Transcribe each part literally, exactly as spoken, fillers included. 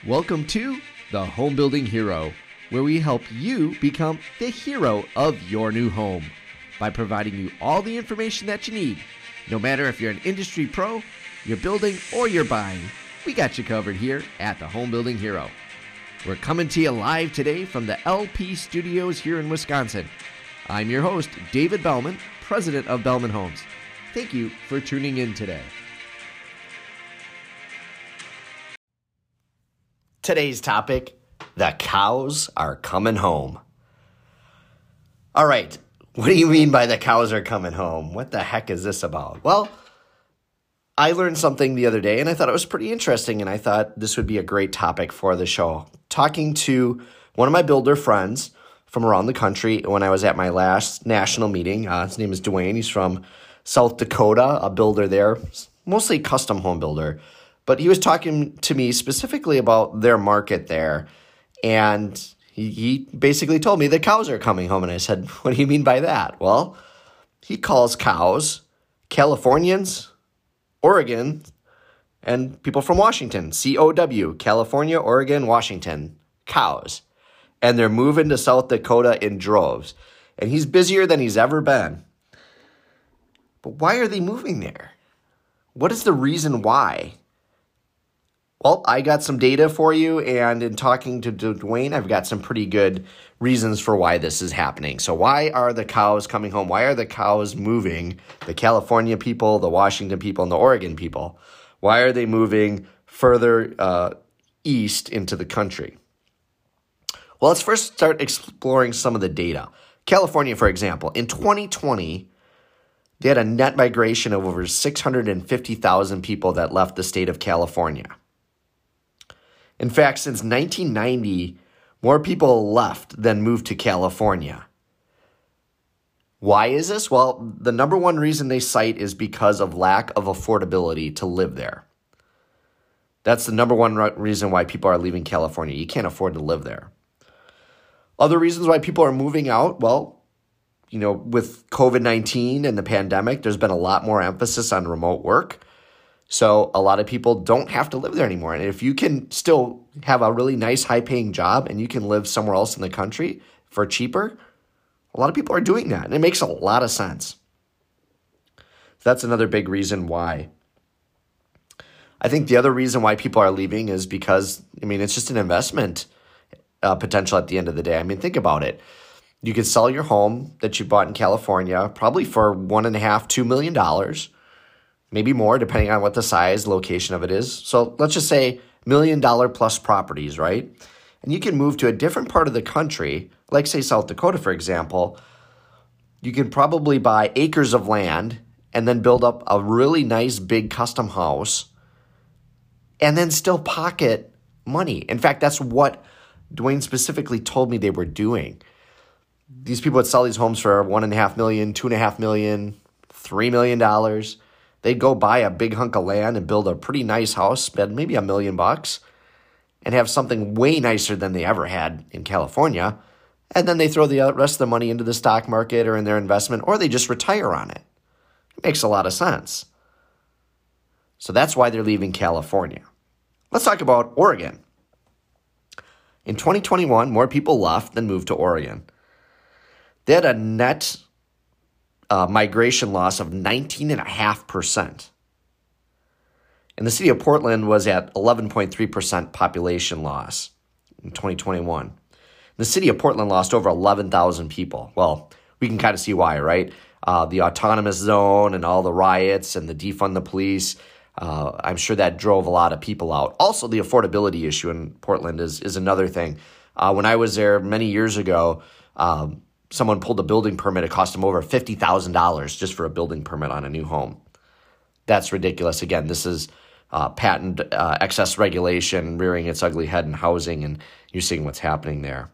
Welcome to The Home Building Hero, where we help you become the hero of your new home by providing you all the information that you need. No matter if you're an industry pro, you're building, or you're buying, we got you covered here at The Home Building Hero. We're coming to you live today from the L P Studios here in Wisconsin. I'm your host, David Bellman, president of Bellman Homes. Thank you for tuning in today. Today's topic, the cows are coming home. All right, what do you mean by the cows are coming home? What the heck is this about? Well, I learned something the other day, and I thought it was pretty interesting, and I thought this would be a great topic for the show. Talking to one of my builder friends from around the country when I was at my last national meeting. Uh, his name is Dwayne. He's from South Dakota, a builder there, mostly custom home builder. But he was talking to me specifically about their market there, and he, he basically told me the cows are coming home. And I said, what do you mean by that? Well, he calls cows Californians, Oregon, and people from Washington, C O W, California, Oregon, Washington, cows. And they're moving to South Dakota in droves. And he's busier than he's ever been. But why are they moving there? What is the reason why? Well, I got some data for you, and in talking to Dwayne, I've got some pretty good reasons for why this is happening. So why are the cows coming home? Why are the cows moving? The California people, the Washington people, and the Oregon people. Why are they moving further uh, east into the country? Well, let's first start exploring some of the data. California, for example, in twenty twenty, they had a net migration of over six hundred fifty thousand people that left the state of California. In fact, since nineteen ninety, more people left than moved to California. Why is this? Well, the number one reason they cite is because of lack of affordability to live there. That's the number one reason why people are leaving California. You can't afford to live there. Other reasons why people are moving out, well, you know, with covid nineteen and the pandemic, there's been a lot more emphasis on remote work. So a lot of people don't have to live there anymore. And if you can still have a really nice, high-paying job and you can live somewhere else in the country for cheaper, a lot of people are doing that. And it makes a lot of sense. That's another big reason why. I think the other reason why people are leaving is because, I mean, it's just an investment uh, potential at the end of the day. I mean, think about it. You could sell your home that you bought in California probably for one and a half, two million dollars. Maybe more, depending on what the size, location of it is. So let's just say million dollar plus properties, right? And you can move to a different part of the country, like say South Dakota, for example. You can probably buy acres of land and then build up a really nice big custom house and then still pocket money. In fact, that's what Dwayne specifically told me they were doing. These people would sell these homes for one and a half million, two and a half million, three million dollars. They'd go buy a big hunk of land and build a pretty nice house, spend maybe a million bucks, and have something way nicer than they ever had in California. And then they throw the rest of the money into the stock market or in their investment, or they just retire on it. It makes a lot of sense. So that's why they're leaving California. Let's talk about Oregon. In twenty twenty-one, more people left than moved to Oregon. They had a net Uh, migration loss of nineteen point five percent. And the city of Portland was at eleven point three percent population loss in twenty twenty-one. The city of Portland lost over eleven thousand people. Well, we can kind of see why, right? Uh, the autonomous zone and all the riots and the defund the police, uh, I'm sure that drove a lot of people out. Also, the affordability issue in Portland is, is another thing. Uh, when I was there many years ago, um, someone pulled a building permit. It cost them over fifty thousand dollars just for a building permit on a new home. That's ridiculous. Again, this is uh, patent uh, excess regulation rearing its ugly head in housing, and you're seeing what's happening there.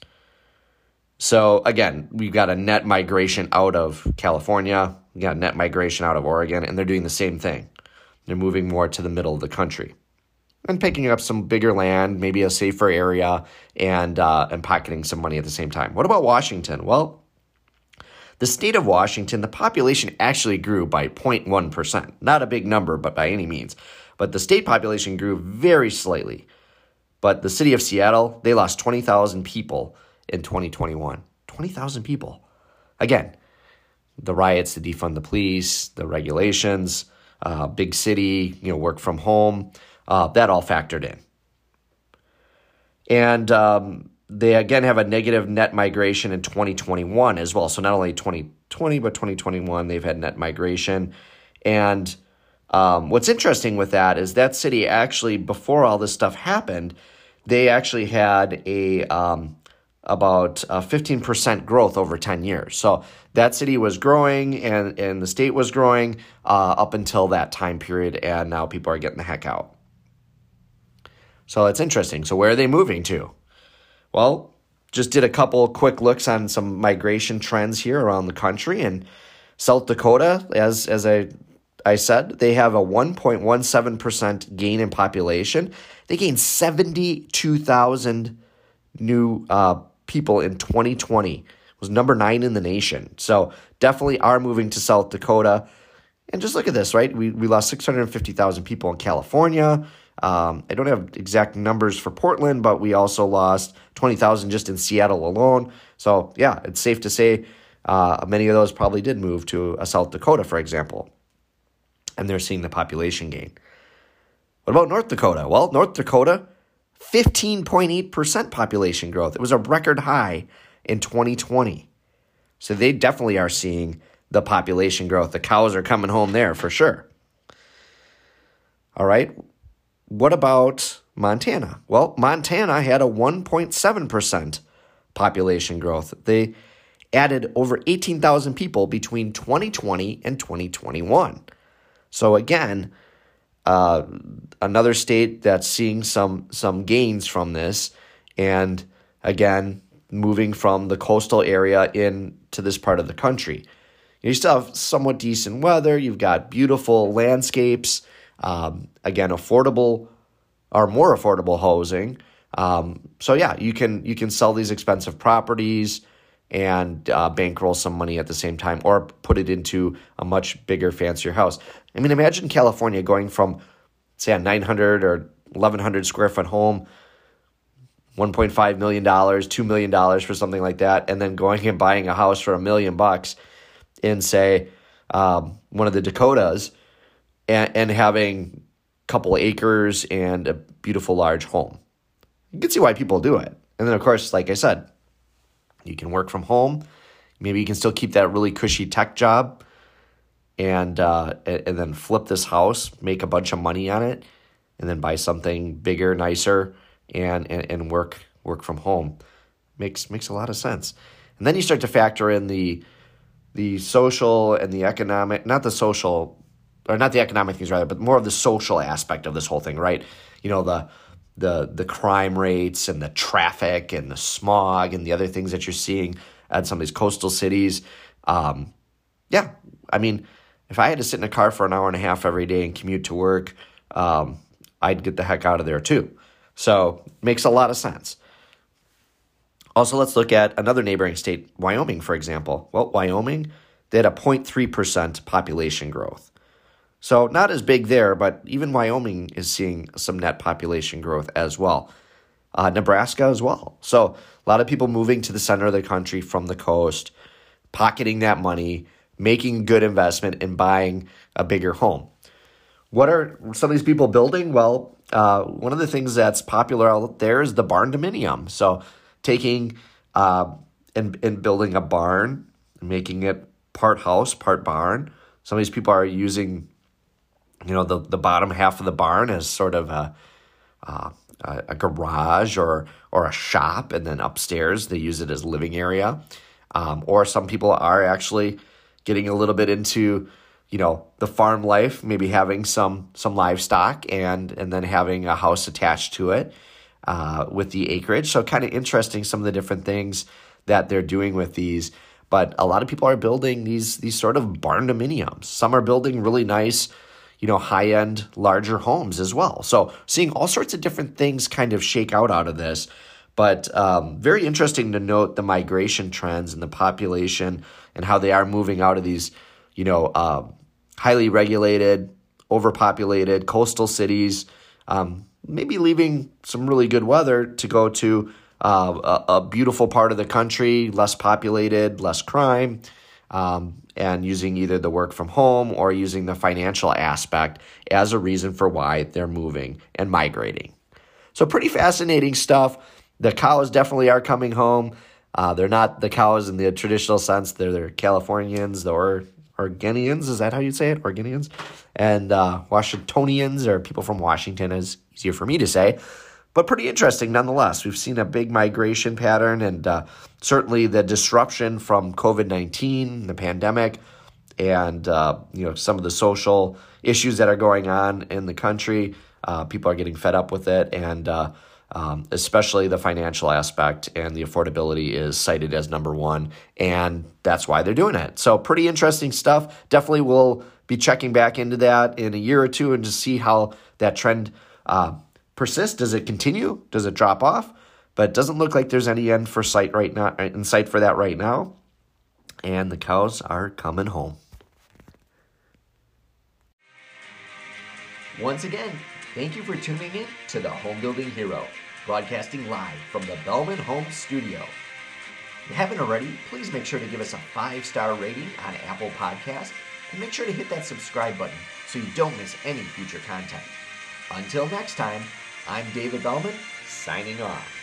So again, we've got a net migration out of California. We got a net migration out of Oregon, and they're doing the same thing. They're moving more to the middle of the country and picking up some bigger land, maybe a safer area, and uh, and pocketing some money at the same time. What about Washington? Well, the state of Washington, the population actually grew by zero point one percent. Not a big number, but by any means. But the state population grew very slightly. But the city of Seattle, they lost twenty thousand people in twenty twenty-one. twenty thousand people. Again, the riots, the defund the police, the regulations, uh, big city, you know, work from home, uh, that all factored in. And um, they, again, have a negative net migration in twenty twenty-one as well. So not only twenty twenty, but twenty twenty-one, they've had net migration. And um, what's interesting with that is that city actually, before all this stuff happened, they actually had a um, about uh, fifteen percent growth over ten years. So that city was growing and, and the state was growing uh, up until that time period, and now people are getting the heck out. So it's interesting. So where are they moving to? Well, just did a couple quick looks on some migration trends here around the country. And South Dakota, as as I I said, they have a one point one seven percent gain in population. They gained seventy-two thousand new uh, people in twenty twenty. It was number nine in the nation. So definitely are moving to South Dakota. And just look at this, right? We we lost six hundred fifty thousand people in California. Um, I don't have exact numbers for Portland, but we also lost twenty thousand just in Seattle alone. So yeah, it's safe to say uh, many of those probably did move to uh, South Dakota, for example. And they're seeing the population gain. What about North Dakota? Well, North Dakota, fifteen point eight percent population growth. It was a record high in twenty twenty. So they definitely are seeing the population growth. The cows are coming home there for sure. All right. What about Montana? Well, Montana had a one point seven percent population growth. They added over eighteen thousand people between twenty twenty and twenty twenty-one. So again, uh, another state that's seeing some some gains from this, and again, moving from the coastal area into this part of the country. You still have somewhat decent weather. You've got beautiful landscapes. Um, again, affordable or more affordable housing. Um, so yeah, you can you can sell these expensive properties and uh, bankroll some money at the same time, or put it into a much bigger, fancier house. I mean, imagine California going from, say, a nine hundred or eleven hundred square foot home, one point five million dollars, two million dollars for something like that, and then going and buying a house for a million bucks in, say, um, one of the Dakotas, and, and having a couple acres and a beautiful large home. You can see why people do it. And then, of course, like I said, you can work from home. Maybe you can still keep that really cushy tech job and uh, and then flip this house, make a bunch of money on it, and then buy something bigger, nicer, and and, and work work from home. Makes makes a lot of sense. And then you start to factor in the the social and the economic, not the social, or not the economic things rather, but more of the social aspect of this whole thing, right? You know, the the the crime rates and the traffic and the smog and the other things that you're seeing at some of these coastal cities. Um, yeah, I mean, if I had to sit in a car for an hour and a half every day and commute to work, um, I'd get the heck out of there too. So makes a lot of sense. Also, let's look at another neighboring state, Wyoming, for example. Well, Wyoming, they had a zero point three percent population growth. So not as big there, but even Wyoming is seeing some net population growth as well. Uh, Nebraska as well. So a lot of people moving to the center of the country from the coast, pocketing that money, making good investment, and buying a bigger home. What are some of these people building? Well, uh, one of the things that's popular out there is the barn dominium. So taking uh, and, and building a barn, making it part house, part barn. Some of these people are using, you know, the, the bottom half of the barn as sort of a uh, a garage or or a shop, and then upstairs they use it as living area. Um, or some people are actually getting a little bit into, you know, the farm life, maybe having some some livestock and and then having a house attached to it uh, with the acreage. So kind of interesting, some of the different things that they're doing with these. But a lot of people are building these these sort of barn dominiums. Some are building really nice, you know, high-end, larger homes as well. So seeing all sorts of different things kind of shake out out of this. But um, very interesting to note the migration trends and the population and how they are moving out of these, you know, uh, highly regulated, overpopulated coastal cities. Um, maybe leaving some really good weather to go to uh, a, a beautiful part of the country, less populated, less crime, um, and using either the work from home or using the financial aspect as a reason for why they're moving and migrating. So pretty fascinating stuff. The cows definitely are coming home. Uh, they're not the cows in the traditional sense. They're the Californians, the or, Oregonians. Is that how you say it? Oregonians? And uh, Washingtonians, or people from Washington, is easier for me to say. But pretty interesting nonetheless. We've seen a big migration pattern, and uh, certainly the disruption from covid nineteen, the pandemic, and uh, you know some of the social issues that are going on in the country. Uh, people are getting fed up with it, and uh, um, especially the financial aspect and the affordability is cited as number one, and that's why they're doing it. So pretty interesting stuff. Definitely will be checking back into that in a year or two and to see how that trend uh, persists. Does it continue? Does it drop off? But it doesn't look like there's any end for sight right now, in sight for that right now. And the cows are coming home. Once again, thank you for tuning in to the Home Building Hero, broadcasting live from the Bellman Home Studio. If you haven't already, please make sure to give us a five-star rating on Apple Podcasts, and make sure to hit that subscribe button so you don't miss any future content. Until next time, I'm David Bellman, signing off.